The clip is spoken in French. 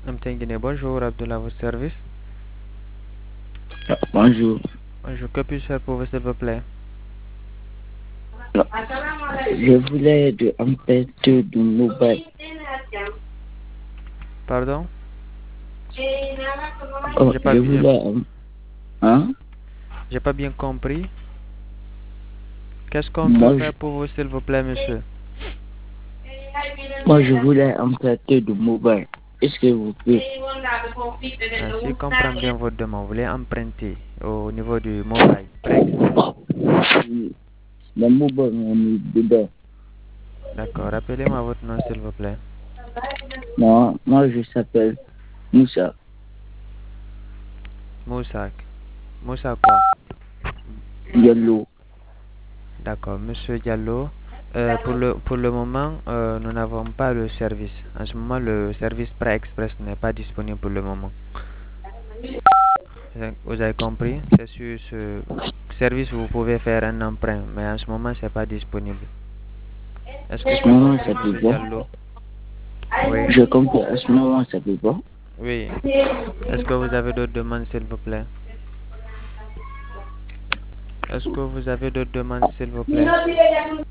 Guinée, bonjour, Abdullah, votre service. Bonjour. Bonjour, que puis-je faire pour vous, s'il vous plaît? Je voulais un peu de mobile. Pardon? Oh, J'ai pas, je j'ai, voulais hein? j'ai pas bien compris. Qu'est-ce qu'on peut Moi, faire pour vous, s'il vous plaît, monsieur? je voulais un peu de mobile. Est-ce que vous pouvez? Si je comprends bien votre demande, vous voulez emprunter au niveau du mobile, pré-express. Oui, le mobile, on est dedans. D'accord, rappelez-moi votre nom, s'il vous plaît. Non, moi, je s'appelle Moussa Moussak. Moussa quoi? Diallo. D'accord, monsieur Diallo. Pour le moment, nous n'avons pas le service. En ce moment, le service pré-express n'est pas disponible pour le moment. Vous avez compris? C'est sur ce service où vous pouvez faire un emprunt, mais en ce moment, c'est pas disponible. Est-ce que À ce c'est moment, possible, ça peut monsieur pas. Diallo? Oui, Je comprends. À ce moment, ça peut pas. oui. Est-ce que vous avez d'autres demandes, s'il vous plaît? Est-ce que vous avez d'autres demandes, s'il vous plaît?